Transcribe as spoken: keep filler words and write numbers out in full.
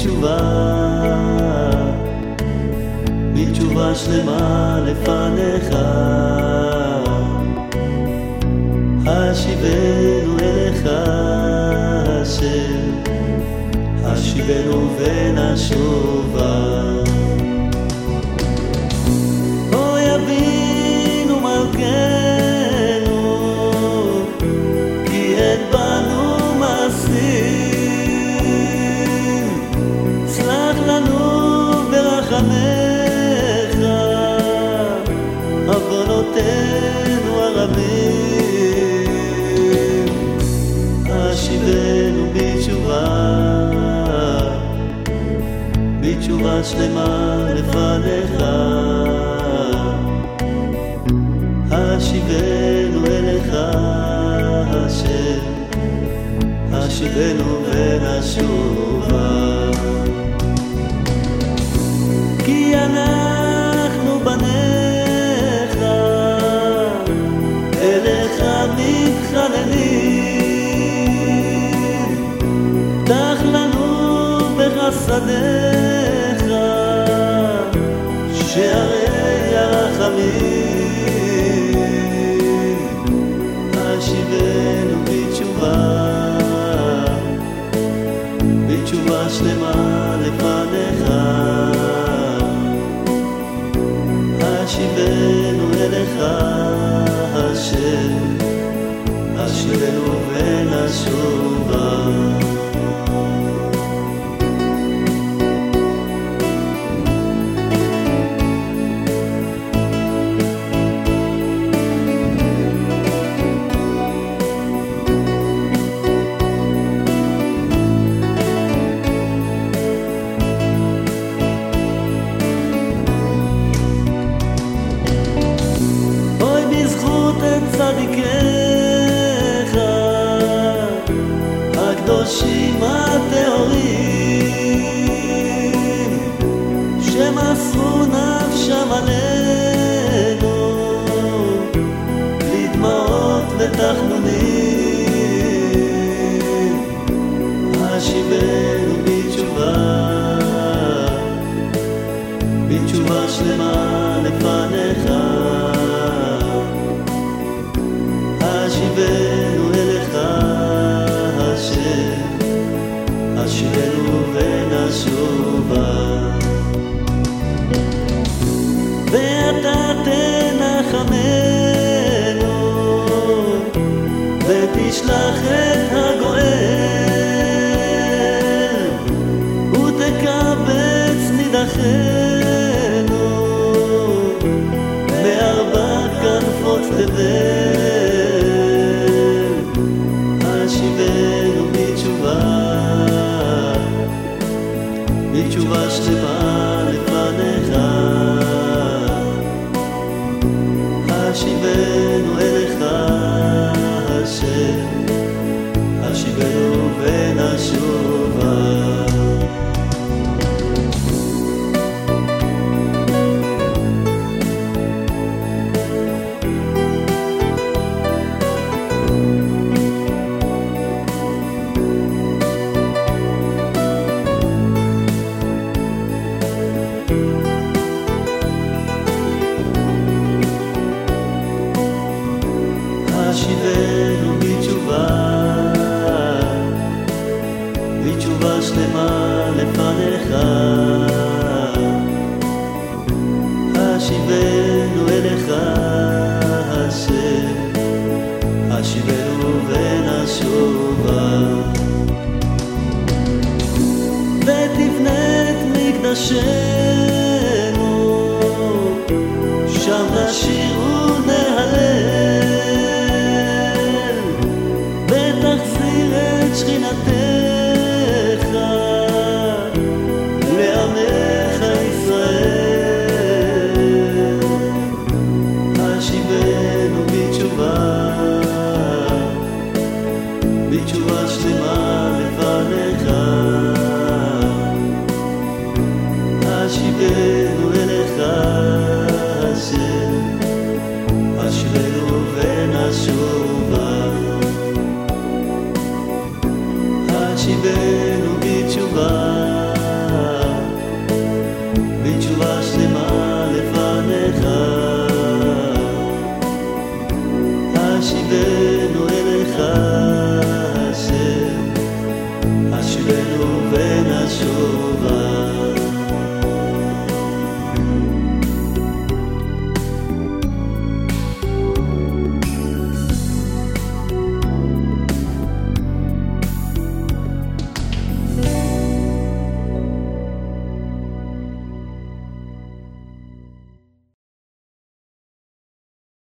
בתשובה, בתשובה שלמה לפניך. השיבנו אליך השם, השיבנו ונשובה. אוי אבינו מלכנו, כי אין בנו מעשים, סלח לנו ברחמך, עוונותינו הרבים. השיבנו בתשובה, בתשובה שלמה לפניך. השיבנו אליך השם, השיבנו ונשובה. כי אנחנו בניך, אליך מתחננים, פתח לנו בחסדיך שערי הרחמים. השיבנו בתשובה, בתשובה שלמה לפניך. השיבנו אליך השם, השיבנו ונשובה. צדיקיך הקדושים הטהורים, שמסרו נפשם עלינו לדמעות ותחנונים. השיבנו בתשובה, בתשובה שלמה לפניך. השיבנו אליך השם, השיבנו ונשובה. ואתה תנחמנו ותשלח את הגואל, ותקבץ נידחנו מארבע כנפות תבל. השיבנו בתשובה, בתשובה שלמה לפניך. השיבנו אליך השם, השיבנו ונשובה. השיבנו בתשובה, בתשובה שלמה לפניך. השיבנו אליך השם, השיבנו ונשובה. ותבנה את מקדשנו, שם נשיר